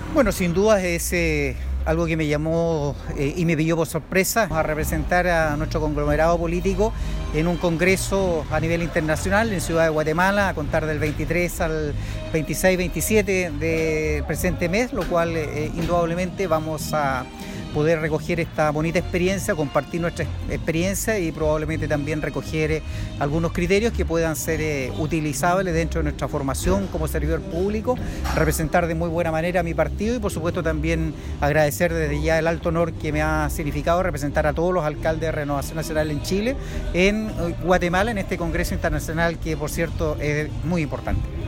Bueno, sin duda es algo que me llamó y me pilló por sorpresa a representar a nuestro conglomerado político en un congreso a nivel internacional en Ciudad de Guatemala, a contar del 23 al 26-27 del presente mes, lo cual indudablemente vamos a poder recoger esta bonita experiencia, compartir nuestra experiencia y probablemente también recoger algunos criterios que puedan ser utilizables dentro de nuestra formación como servidor público, representar de muy buena manera a mi partido y por supuesto también agradecer desde ya el alto honor que me ha significado representar a todos los alcaldes de Renovación Nacional en Chile, en Guatemala, en este Congreso Internacional que por cierto es muy importante.